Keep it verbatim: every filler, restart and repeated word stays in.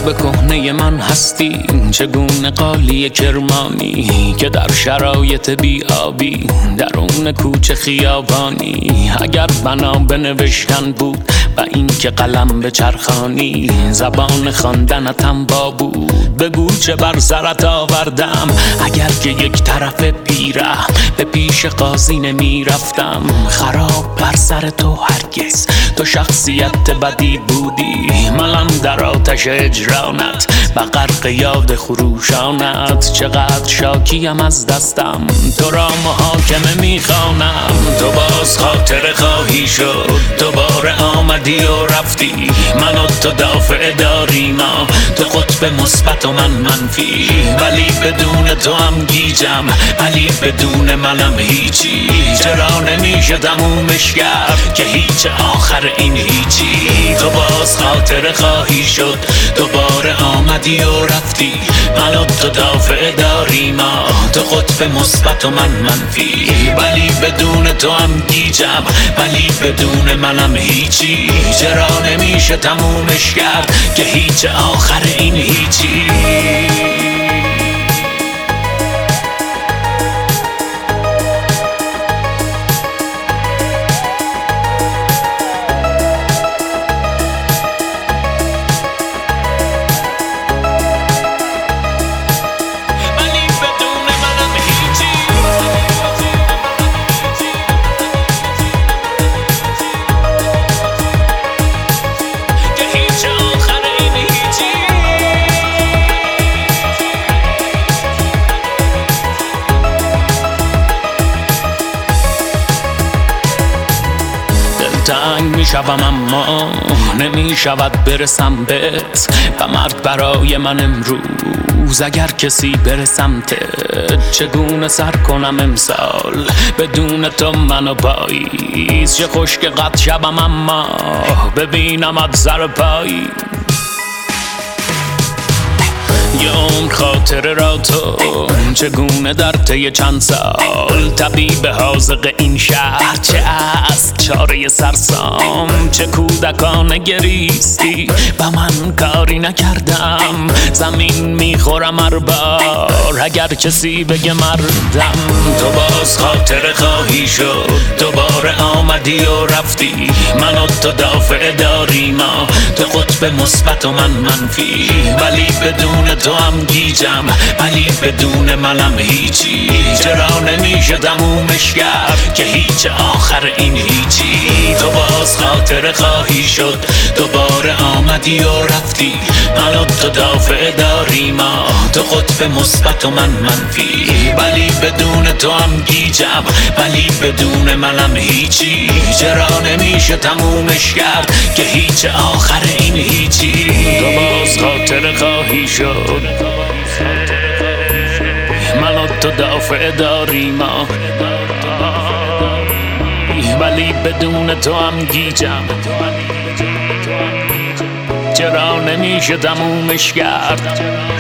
به کهنه من هستی، چگونه قالی کرمانی که در شرایط بیابی درون کوچه خیابانی. اگر بنا به نوشتن بود و این که قلم به چرخانی، زبان خواندنتم با بود بگو چه بر سرت آوردم. اگر که یک طرف پیره به پیش قاضی نمی رفتم، خراب بر سر تو هرگز تو شخصیت بدی بودی. منم در آتش اجرانت و غرق یاد خروشانت، چقدر شاکیم از دستم تو را محاکمه میخوانم. تو باز خاطر خواهی شد، دوباره آمدی و رفتی، من و تو دافع داری ما، تو قطب مثبت و من منفی. ولی بدون تو هم گیجم، ولی بدون منم هیچی. چرا نمیشه تمومش کرد که هیچ آخر این هیچی. تو باز خاطر خواهی شد، دوباره آمدی و رفتی، من و تو دافع داری ما، تو قطب مثبت و من منفی. ولی بدون تو هم گیجم، ولی بدون منم هیچی. چرا نمیشه تمومش کرد که هیچ آخر این هیچی. تنگ می شوم اما نمی شود برسم بهت، و مرد برای من امروز اگر کسی بره سمتت. چگونه سر کنم امسال بدون تو منو پاییز، چه خوش که قد شبم اما ببینمت سر پایی. یه عمر خاطره را تو چگونه در طی چند سال، طبیب حاذق این شهر چه است چاره سرسام. چه کودکانه گریستی و من کاری نکردم، زمین میخورم هر بار اگر کسی بگه مردم. تو باز خاطره خواهی شد، دوباره آمدی و رفتی، من و تو دافع داری ما، تو قطب مثبت و من منفی. ولی بدون تو هم گیجم، ولی بدون منم هیچی. چرا نمیشه تمومش کرد که هیچ آخر این هیچی. تو باز خاطره خواهی شد، دوباره آمدی و رفتی، من و تو دافع داری ما، تو قطب مثبت و من منفی. ولی بدون تو هم گیجم، ولی بدون منم هیچی. چرا نمیشه تمومش کرد که هیچ آخر این هیچی. تو باز خاطره خواهی شد، من و تو دافع داری ما، ولی بدون تو هم گیجم. چرا نمیشه تمومش کرد